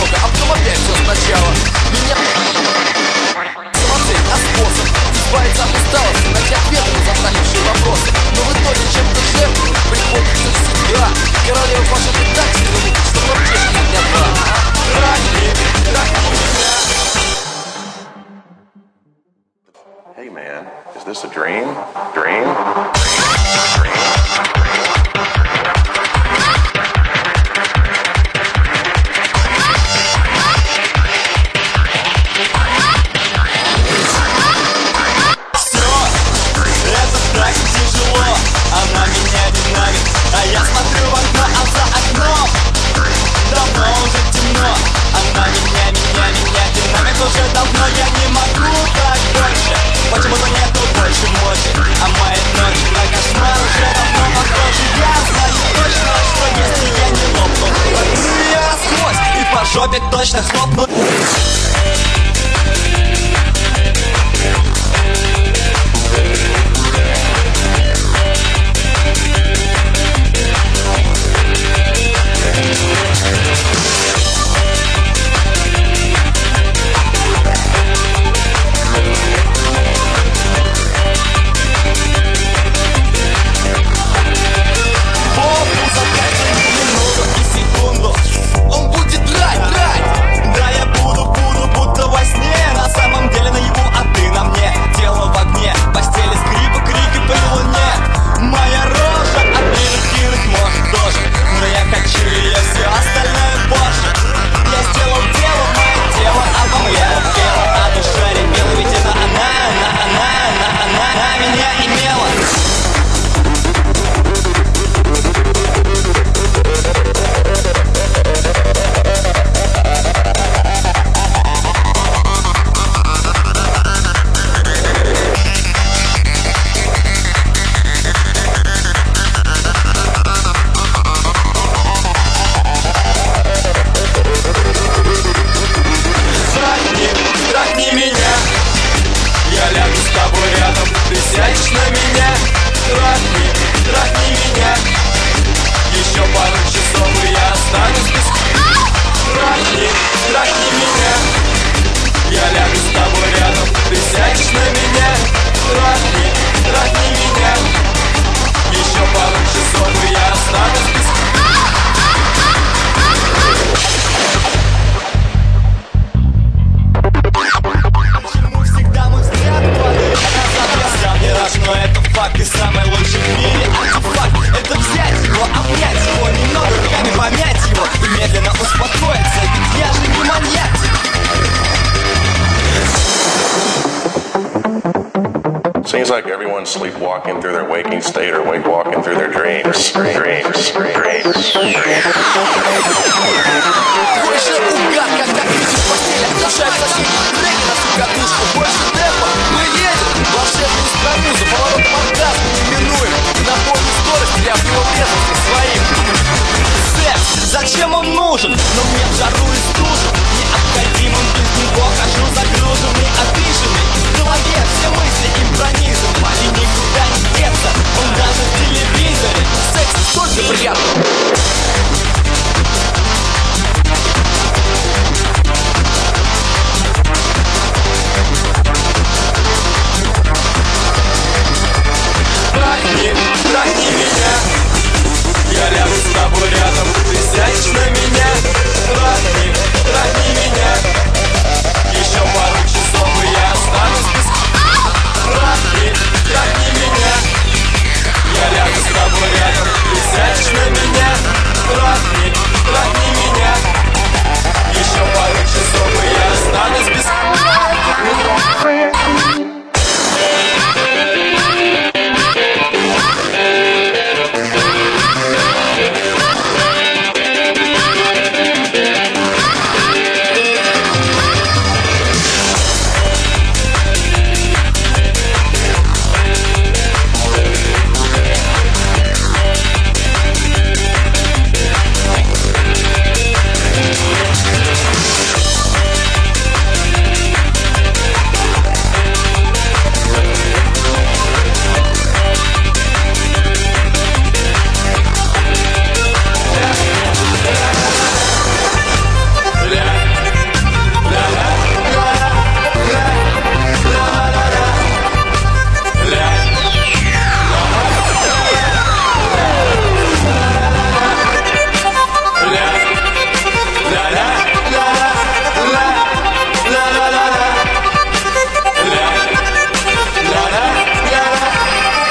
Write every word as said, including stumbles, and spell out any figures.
немного, а потом опять все сначала. Меня самоцель, а способ избавиться от усталости, найти ответы на заставившие вопросы. Но в итоге чем-то жертвовать приходится всегда. Королева пошла и так сильно, что в аптечке дня два. Трахни, трахни меня. Hey man, is this a dream? Dream? Dream? Она меня динамит, а я смотрю в окно, а за окном давно уже темно. Она меня, меня, меня динамит уже давно. Я не могу так больше, почему-то нету больше мочи. А мои ночи на кошмар уже давно похожи. Я знаю точно, что если я не лопну, возьму ее расквозь и по жопе точно хлопну. Сядешь на меня, трахни, трахни меня. Еще пару часов и я останусь без. Трахни, трахни меня. Я лягу с тобой рядом, ты сядешь на меня. Трахни, трахни меня. Еще пару часов и я останусь без. Но это факт и самый лучший в мире артефакт. Это взять его, обнять его, немного руками помять его и медленно успокоиться, ведь я же не маньяк. Seems like everyone's sleepwalking through their waking state or wake walking through their dreams. Dreams, dreams, dreams. Больше угар, когда кричит в постели, оглашает соседей треки на всю катушку. Больше темпа, мы едем в волшебную страну. За поворотом оргазма неминуем. На полной скорости я в него врезался своим. Секс, зачем он нужен? Но мне в жару и